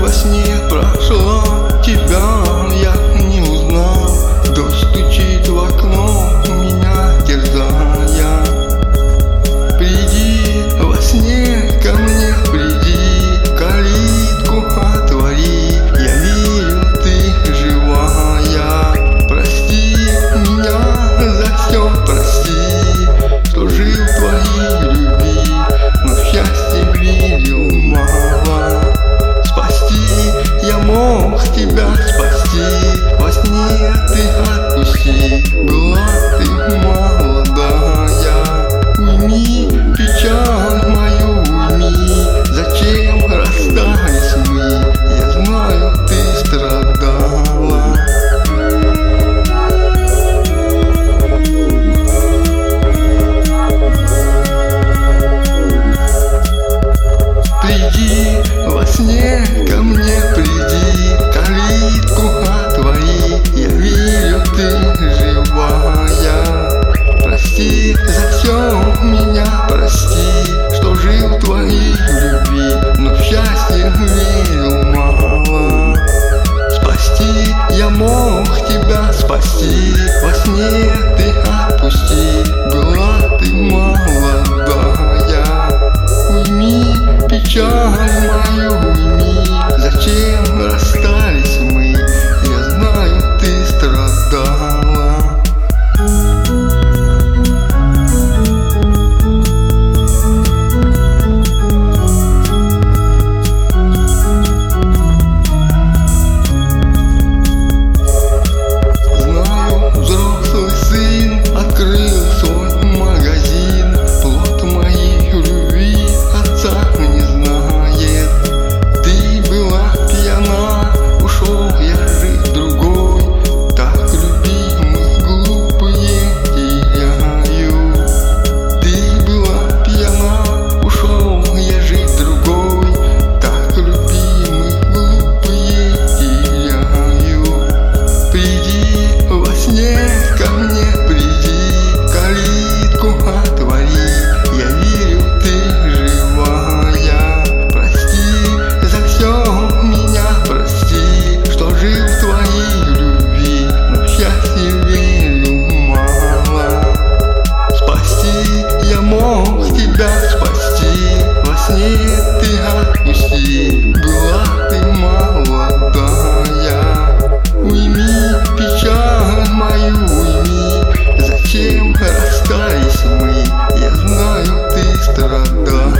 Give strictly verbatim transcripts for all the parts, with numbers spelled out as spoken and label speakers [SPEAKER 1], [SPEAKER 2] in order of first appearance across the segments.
[SPEAKER 1] во сне прошла, тебя я не узнал. Дождь стучит в окно, меня терзая. Приди во сне ко мне, приди, калитку отвори. Я верю, ты живая. Прости меня за все, прости, что жил в твоей любви, но в счастье верил мало. Спасти я мог тебя спасти, во сне ты отпусти. Была ты молодая, уйми печаль мою, уйми. Зачем расстались мы? Я знаю, ты страдала. Приди во сне ко мне, приди, калитку отвори. Я верю, ты живая. Прости за все меня, прости, что жил в твоей любви, но в счастье верил мало. Спасти я мог тебя спасти, во сне ты отпусти. Была ты молодая, уйми печаль мою, уйми. Зачем расстались мы? Я знаю, ты страдала. Знаю, взрослый сын открыл свой магазин. Плод моей любви отца не знает. Ты была пьяна, ушел я жить другой. Так любимых глупые теряю. Ты была пьяна, ушел я жить другой. Так любимых глупые теряю. Приди во сне ко мне, приди, калитку отвори. Я верю, ты живая. Прости за все меня, прости, что жил в твоей любви, но в счастье верил мало. Спасти я мог тебя спасти, во сне ты отпусти. Была ты молодая, уйми печаль мою, уйми. Зачем расстались мы? Я знаю, ты страдала.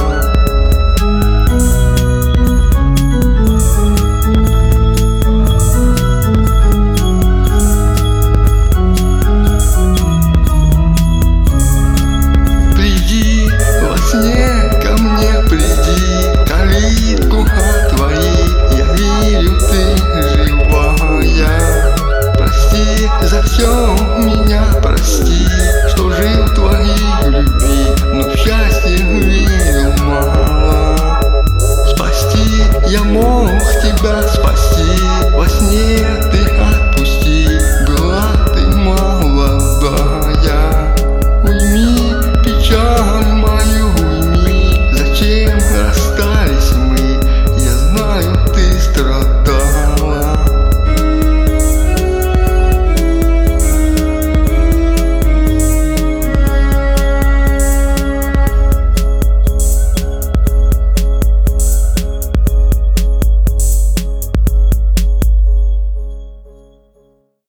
[SPEAKER 1] Приди во сне ко мне, приди, калитку отвори. Я верю, ты живая. Прости за все меня, прости, что жил в твоей любви, но в счастье верил мало. Спасти я мог тебя спасти.